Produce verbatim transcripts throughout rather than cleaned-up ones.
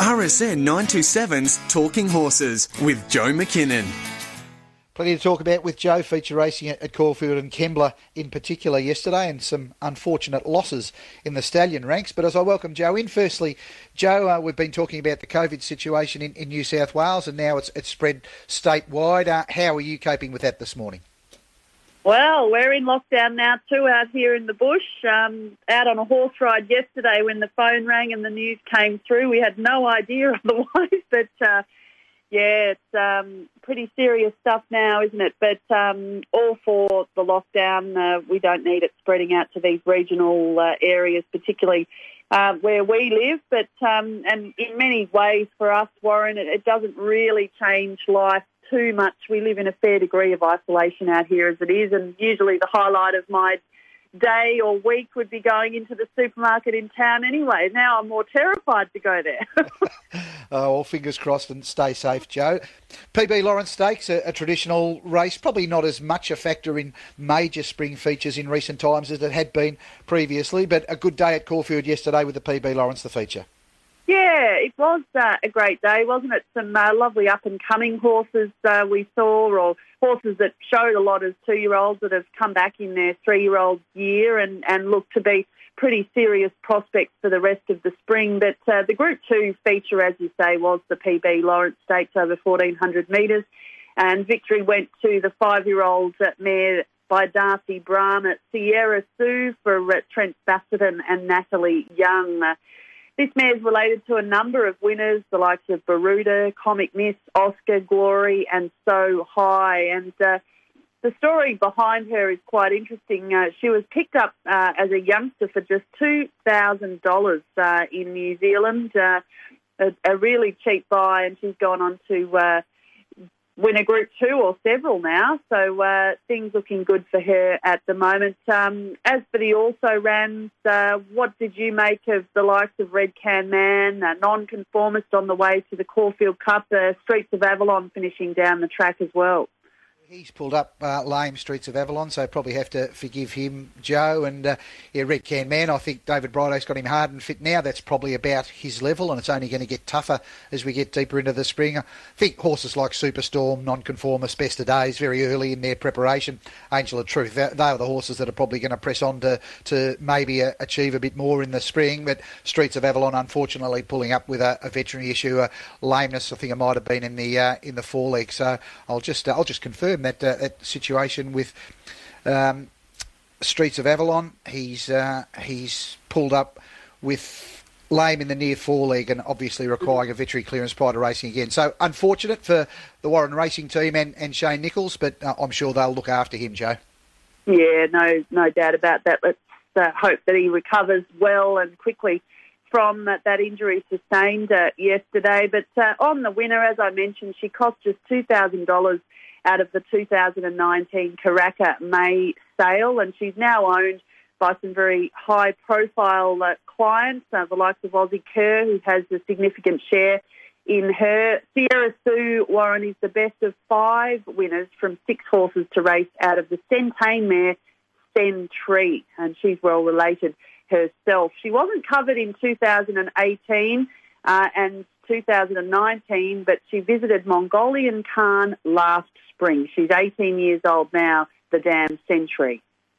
R S N nine two seven's Talking Horses with Joe McKinnon. Plenty to talk about with Joe, feature racing at, at Caulfield and Kembla in particular yesterday, and some unfortunate losses in the stallion ranks. But as I welcome Joe in, firstly, Joe, uh, we've been talking about the COVID situation in, in New South Wales, and now it's, it's spread statewide. Uh, how are you coping with that this morning? Well, we're in lockdown now too out here in the bush. Um, out on a horse ride yesterday when the phone rang and the news came through. We had no idea otherwise, but uh, yeah, it's um, pretty serious stuff now, isn't it? But um, all for the lockdown. Uh, we don't need it spreading out to these regional uh, areas, particularly uh, where we live. But um, and in many ways for us, Warren, it, it doesn't really change life too much. We live in a fair degree of isolation out here as it is, and usually the highlight of my day or week would be going into the supermarket in town anyway. Now I'm more terrified to go there. Oh, well, fingers crossed and stay safe, Joe. P B Lawrence Stakes, a, a traditional race, probably not as much a factor in major spring features in recent times as it had been previously, but a good day at Caulfield yesterday with the P B Lawrence, the feature. Yeah, it was uh, a great day, wasn't it? Some uh, lovely up-and-coming horses uh, we saw, or horses that showed a lot as two-year-olds that have come back in their three-year-old year and, and look to be pretty serious prospects for the rest of the spring. But uh, the Group two feature, as you say, was the P B Lawrence Stakes over fourteen hundred metres, and victory went to the five-year-old mare by Darcy Brahma, Sierra Sue, for uh, Trent Bassetton and Natalie Young. Uh, This mare is related to a number of winners, the likes of Baruda, Comic Miss, Oscar, Glory, and So High. And uh, the story behind her is quite interesting. Uh, she was picked up uh, as a youngster for just two thousand dollars uh, in New Zealand, uh, a, a really cheap buy, and she's gone on to uh, win a Group two or several now, so uh, things looking good for her at the moment. Um, as for the also-rans, uh, what did you make of the likes of Red Can Man, a non-conformist on the way to the Caulfield Cup, uh, Streets of Avalon finishing down the track as well? He's pulled up uh, lame Streets of Avalon, so probably have to forgive him, Joe. And uh, yeah, Red Can Man, I think David Brideau's got him hard and fit now. That's probably about his level, and it's only going to get tougher as we get deeper into the spring. I think horses like Superstorm, Nonconformist, Best of Days, very early in their preparation. Angel of Truth, they are the horses that are probably going to press on to, to maybe uh, achieve a bit more in the spring. But Streets of Avalon, unfortunately, pulling up with a, a veterinary issue, a lameness. I think it might have been in the uh, in the foreleg. So I'll just uh, I'll just confirm that uh, that situation with um, Streets of Avalon. He's uh, he's pulled up with lame in the near foreleg and obviously requiring a veterinary clearance prior to racing again. So unfortunate for the Warren Racing team and, and Shane Nichols, but uh, I'm sure they'll look after him, Joe. Yeah, no, no doubt about that. Let's uh, hope that he recovers well and quickly from uh, that injury sustained uh, yesterday. But uh, on the winner, as I mentioned, she cost just two thousand dollars out of the two thousand nineteen Karaka May sale, and she's now owned by some very high-profile uh, clients, uh, the likes of Aussie Kerr, who has a significant share in her. Sierra Sue, Warren, is the best of five winners from six horses to race out of the Centane mare, Centree, and she's well related herself. She wasn't covered in two thousand eighteen uh, and two thousand nineteen, but she visited Mongolian Khan last spring. She's eighteen years old now, the damn Century.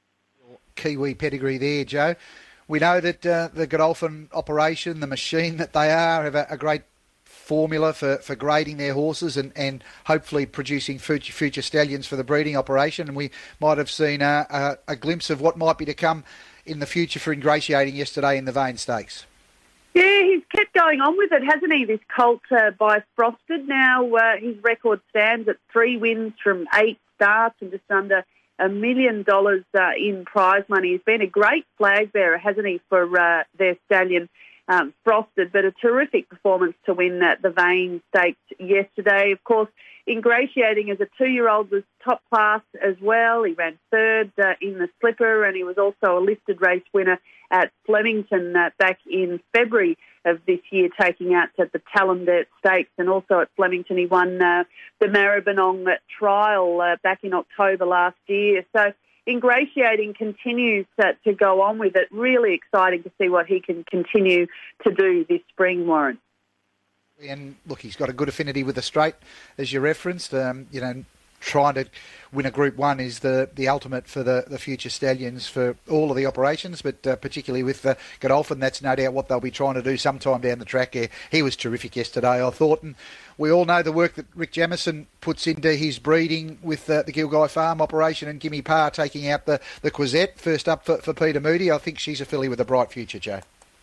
Kiwi pedigree there, Joe. We know that uh, the Godolphin operation, the machine that they are, have a, a great formula for, for grading their horses and, and hopefully producing future, future stallions for the breeding operation. And we might have seen a, a, a glimpse of what might be to come in the future for Ingratiating yesterday in the Vane Stakes. Yeah, he's kept going on with it, hasn't he, this colt uh, by Frosted. Now uh, his record stands at three wins from eight starts and just under a million dollars uh, in prize money. He's been a great flag bearer, hasn't he, for uh, their stallion um, Frosted, but a terrific performance to win uh, the Vane Stakes yesterday. Of course, Ingratiating as a two-year-old was top class as well. He ran third uh, in the Slipper, and he was also a listed race winner at Flemington uh, back in February of this year, taking out at the Tallandert Stakes, and also at Flemington he won uh, the Maribyrnong trial uh, back in October last year. So Ingratiating continues uh, to go on with it. Really exciting to see what he can continue to do this spring, Warren. And look, he's got a good affinity with the straight, as you referenced. Um, you know, trying to win a Group One is the, the ultimate for the, the future stallions for all of the operations, but uh, particularly with uh, Godolphin, that's no doubt what they'll be trying to do sometime down the track. Here, he was terrific yesterday, I thought, and we all know the work that Rick Jamieson puts into his breeding with uh, the Gilgai Farm operation and Gimme Parr taking out the, the Quisette. First up for, for Peter Moody. I think she's a filly with a bright future, Joe.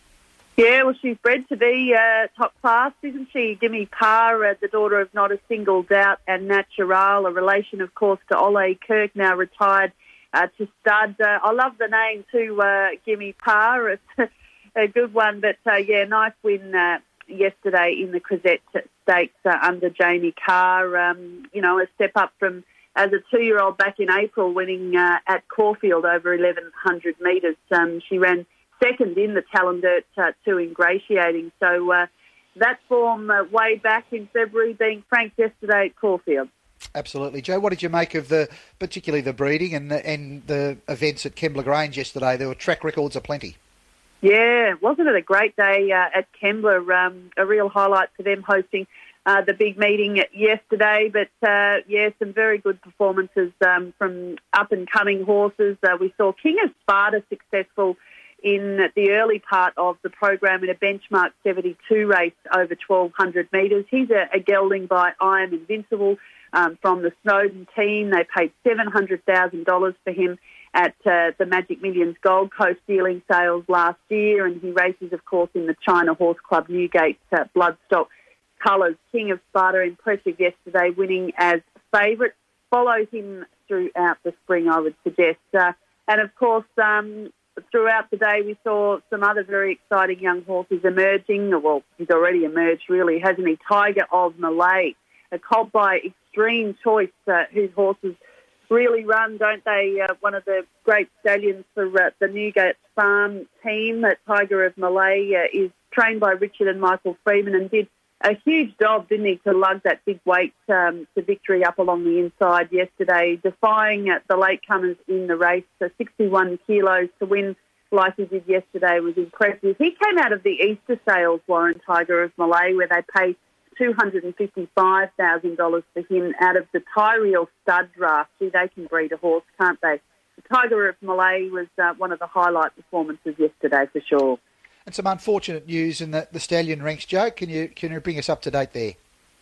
Yeah, well, she's bred to be uh, top class, isn't she? Gimme Parr, uh, the daughter of Not a Single Doubt and Natural, a relation, of course, to Ole Kirk, now retired uh, to stud. Uh, I love the name too, uh, Gimme Parr. It's a good one, but uh, yeah, nice win uh, yesterday in the Crozette Stakes uh, under Jamie Carr. Um, you know, a step up from as a two-year-old back in April, winning uh, at Caulfield over eleven hundred metres. Um, she ran second in the Talendert uh, to Ingratiating. So uh, that form uh, way back in February being franked yesterday at Caulfield. Absolutely. Joe, what did you make of the, particularly the breeding and the, and the events at Kembla Grange yesterday? There were track records aplenty. Yeah, wasn't it a great day uh, at Kembla? Um, a real highlight for them hosting uh, the big meeting yesterday. But, uh, yeah, some very good performances um, from up-and-coming horses. Uh, we saw King of Sparta successful in the early part of the program in a benchmark seventy-two race over twelve hundred metres. He's a, a gelding by I Am Invincible um, from the Snowden team. They paid seven hundred thousand dollars for him at uh, the Magic Millions Gold Coast dealing sales last year, and he races, of course, in the China Horse Club Newgate uh, Bloodstock colours. King of Sparta, impressive yesterday, winning as favourite. Follow him throughout the spring, I would suggest. Uh, and, of course, um, throughout the day, we saw some other very exciting young horses emerging. Well, he's already emerged, really, hasn't he? Tiger of Malay, a colt by Extreme Choice, uh, whose horses really run, don't they? Uh, one of the great stallions for uh, the Newgate Farm team. Uh, Tiger of Malay uh, is trained by Richard and Michael Freeman and did a huge job, didn't he, to lug that big weight um, to victory up along the inside yesterday, defying uh, the latecomers in the race. So sixty-one kilos to win like he did yesterday was impressive. He came out of the Easter sales, Warren, Tiger of Malay, where they paid two hundred fifty-five thousand dollars for him out of the Tyrrell stud draft. See, they can breed a horse, can't they? The Tiger of Malay was uh, one of the highlight performances yesterday for sure. And some unfortunate news in the, the stallion ranks, Joe. Can you can you bring us up to date there?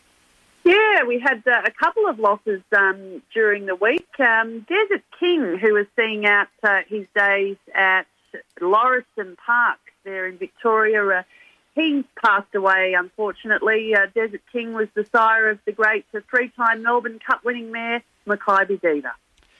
Yeah, we had uh, a couple of losses um, during the week. Um, Desert King, who was seeing out uh, his days at Lauriston Park there in Victoria, uh, he passed away, unfortunately. Uh, Desert King was the sire of the great uh, three-time Melbourne Cup winning mare, Makybe Diva.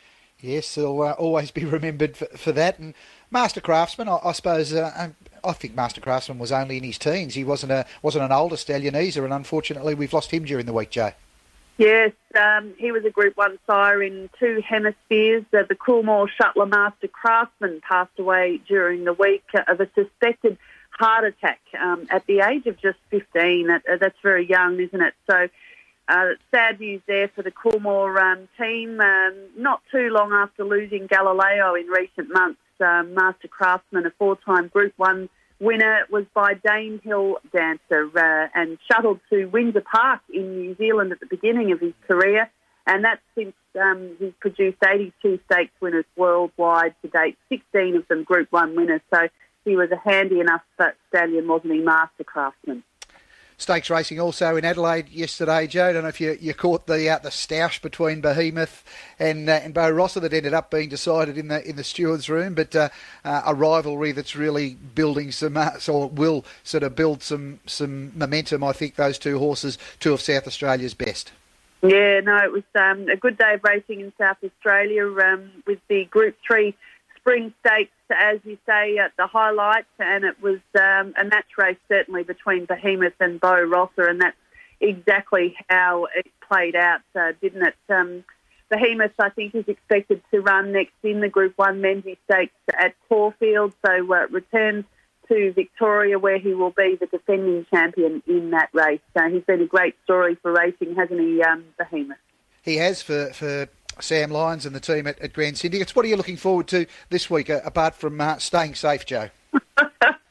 Yes, he'll uh, always be remembered for, for that. And Master Craftsman, I, I suppose, uh, I think Master Craftsman was only in his teens. He wasn't a wasn't an older stallion either, and unfortunately we've lost him during the week, Joe. Yes, um, he was a Group one sire in two hemispheres. Uh, the Coolmore Shuttler Master Craftsman passed away during the week uh, of a suspected heart attack um, at the age of just fifteen. That, uh, that's very young, isn't it? So uh, sad news there for the Coolmore um, team. Um, not too long after losing Galileo in recent months, um, Master Craftsman, a four-time Group one winner, was by Danehill Dancer uh, and shuttled to Windsor Park in New Zealand at the beginning of his career. And that's since um, he's produced eighty-two stakes winners worldwide to date, sixteen of them Group one winners. So he was a handy enough stallion, wasn't he, Master Craftsman? Stakes racing also in Adelaide yesterday, Joe. I don't know if you, you caught the uh, the stoush between Behemoth and uh, and Bo Rosser that ended up being decided in the in the stewards' room, but uh, uh, a rivalry that's really building some, uh, or will sort of build some some momentum. I think those two horses, two of South Australia's best. Yeah, no, it was um, a good day of racing in South Australia um, with the Group three Spring Stakes, as you say, at the highlight, and it was um, a match race certainly between Behemoth and Bo Rosser, and that's exactly how it played out, uh, didn't it? Um, Behemoth, I think, is expected to run next in the Group one Menzies Stakes at Caulfield, so uh, returns to Victoria, where he will be the defending champion in that race. So he's been a great story for racing, hasn't he, um, Behemoth? He has for... for... Sam Lyons and the team at, at Grand Syndicates. What are you looking forward to this week, uh, apart from uh, staying safe, Joe?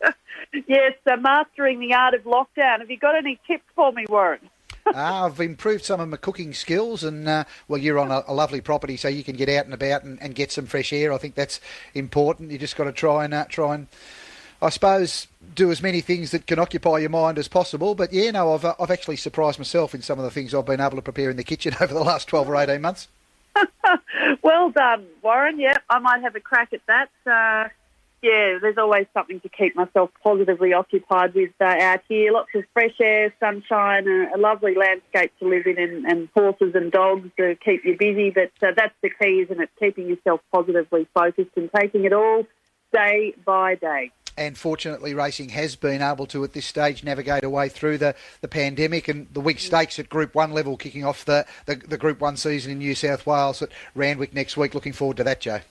Yes, uh, mastering the art of lockdown. Have you got any tips for me, Warren? uh, I've improved some of my cooking skills, and uh, well, you're on a, a lovely property, so you can get out and about and, and get some fresh air. I think that's important. You just got to try and uh, try and, I suppose, do as many things that can occupy your mind as possible. But yeah, no, I've uh, I've actually surprised myself in some of the things I've been able to prepare in the kitchen over the last twelve or eighteen months. Well done, Warren. Yeah, I might have a crack at that. Uh, yeah, there's always something to keep myself positively occupied with uh, out here. Lots of fresh air, sunshine, a, a lovely landscape to live in, and, and horses and dogs to keep you busy. But uh, that's the key, isn't it? Keeping yourself positively focused and taking it all day by day. And fortunately, racing has been able to, at this stage, navigate a way through the, the pandemic, and the Winx Stakes at Group one level kicking off the, the, the Group one season in New South Wales at Randwick next week. Looking forward to that, Joe.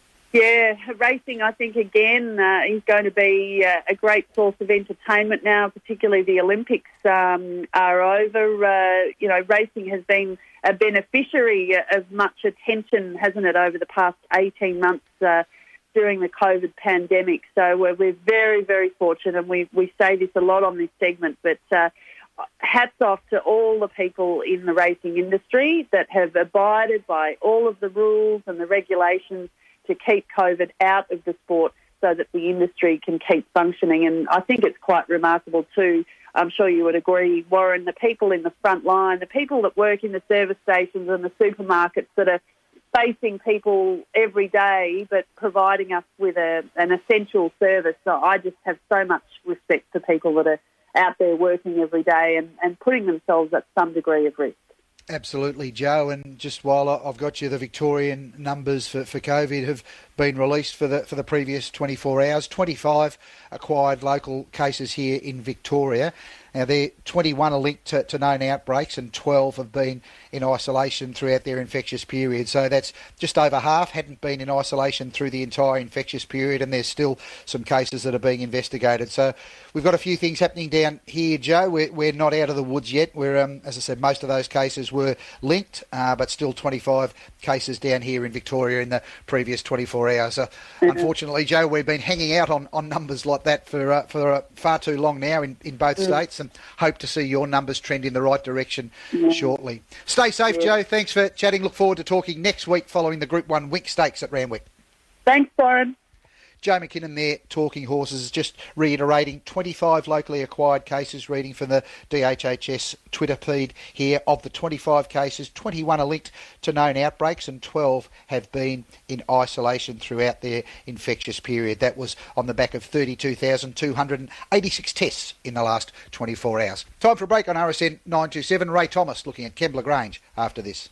Yeah, racing, I think, again, uh, is going to be uh, a great source of entertainment now, particularly the Olympics um, are over. Uh, you know, racing has been a beneficiary of much attention, hasn't it, over the past eighteen months uh, during the COVID pandemic. So we're, we're very, very fortunate, and we, we say this a lot on this segment, but uh, hats off to all the people in the racing industry that have abided by all of the rules and the regulations to keep COVID out of the sport so that the industry can keep functioning. And I think it's quite remarkable too, I'm sure you would agree, Warren, the people in the front line, the people that work in the service stations and the supermarkets that are facing people every day but providing us with a, an essential service. So I just have so much respect for people that are out there working every day and, and putting themselves at some degree of risk. Absolutely, Joe. And just while I've got you, the Victorian numbers for, for COVID have been released for the for the previous twenty-four hours. twenty-five acquired local cases here in Victoria. Now, there twenty-one are linked to, to known outbreaks, and twelve have been in isolation throughout their infectious period. So that's just over half hadn't been in isolation through the entire infectious period, and there's still some cases that are being investigated. So we've got a few things happening down here, Joe. We're, we're not out of the woods yet. We're, um, as I said, most of those cases were linked, uh, but still twenty-five cases down here in Victoria in the previous twenty-four hours. So mm-hmm. Unfortunately, Joe, we've been hanging out on, on numbers like that for uh, for uh, far too long now in, in both mm. states, and hope to see your numbers trend in the right direction yeah. shortly. Stay safe, yeah. Joe. Thanks for chatting. Look forward to talking next week following the Group one Winx Stakes at Randwick. Thanks, Warren. Joe McKinnon there, Talking Horses, just reiterating twenty-five locally acquired cases, reading from the D H H S Twitter feed here. Of the twenty-five cases, twenty-one are linked to known outbreaks and twelve have been in isolation throughout their infectious period. That was on the back of thirty-two thousand two hundred eighty-six tests in the last twenty-four hours. Time for a break on R S N nine two seven. Ray Thomas looking at Kembla Grange after this.